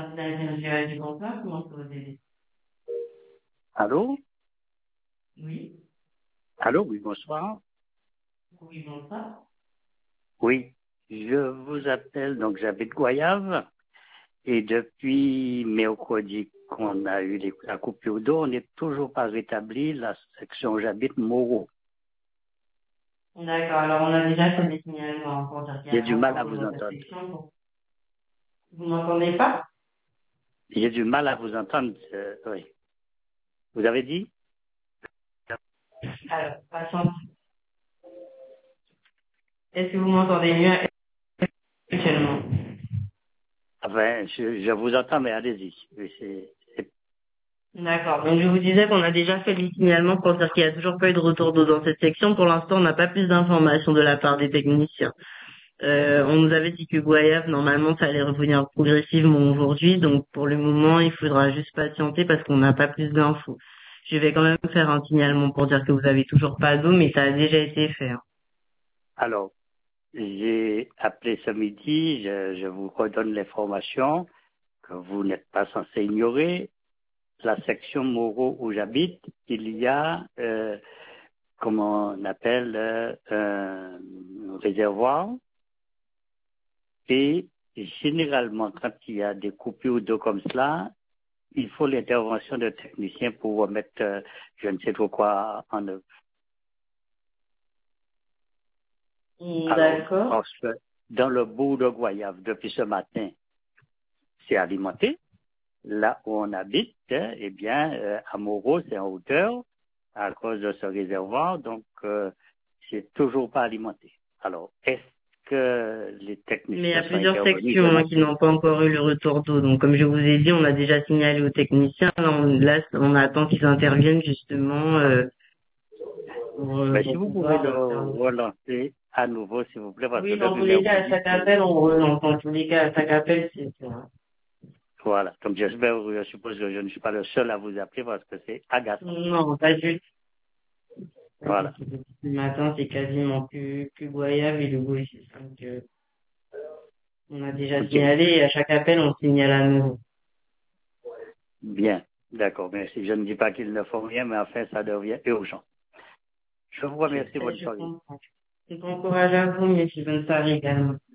L'intérêt du contrat, comment ça vous aider? Allô? Oui, Allô, oui, bonsoir. oui, bonsoir. Oui, je vous appelle, donc j'habite Goyave, et depuis mercredi qu'on a eu la coupure d'eau, on n'est toujours pas rétabli la section où j'habite Moreau. D'accord, alors on a déjà fait des signalements pour dire qu'il y J'ai a du un mal à report d'eau vous dans cette entendre. section. Vous m'entendez pas? J'ai du mal à vous entendre, oui. Vous avez dit? Alors, patiente. Est-ce que vous m'entendez mieux actuellement? Enfin, je vous entends, mais allez-y. Oui, D'accord, donc je vous disais qu'on a déjà fait des signalements pour dire qu'il n'y a toujours pas eu de retour d'eau dans cette section. Pour l'instant, on n'a pas plus d'informations de la part des techniciens. On nous avait dit que Goyave, normalement, ça allait revenir progressivement aujourd'hui. Donc, pour le moment, il faudra juste patienter parce qu'on n'a pas plus d'infos. Je vais quand même faire un signalement pour dire que vous avez toujours pas d'eau, mais ça a déjà été fait, hein. alors, j'ai appelé ce midi, je vous redonne l'information que vous n'êtes pas censé ignorer. La section Moreau où j'habite, il y a, comment on appelle, un réservoir. Et généralement, quand il y a des coupures d'eau comme cela, il faut l'intervention de techniciens pour remettre, je ne sais trop quoi, en œuvre. Alors, D'accord. parce que dans le bourg de Goyave, depuis ce matin, c'est alimenté. Là où on habite, eh bien, à Moreau, c'est en hauteur à cause de ce réservoir, donc c'est toujours pas alimenté. Alors, est-ce que les Mais il y a techniciens sont plusieurs intervenus? sections, Je ne hein, qui sais n'ont pas encore eu le retour d'eau. Donc, comme je vous ai dit, on a déjà signalé aux techniciens. Là, on attend qu'ils interviennent justement pas. Mais si pour vous pouvez pouvoir le faire le... relancer à nouveau, s'il vous plaît, parce que Oui, dans depuis tous les cas, à mercredi, chaque appel, on relance. Dans tous les cas, à chaque appel, c'est ça. voilà. Donc j'espère, je suppose que je ne suis pas le seul à vous appeler parce que c'est agaçant. Non, pas du tout. Pas du Voilà. tout. Depuis ce matin, c'est quasiment que Goyave et le Goïs. Donc, on a déjà OK. signalé et à chaque appel, on signale à nouveau. Bien. D'accord. Merci. Je ne dis pas qu'ils ne font rien, mais enfin, ça devient urgent. Je vous Je remercie. sais, Bonne je soirée. comprends. Donc, bon courage à vous, monsieur. Bonne soirée également.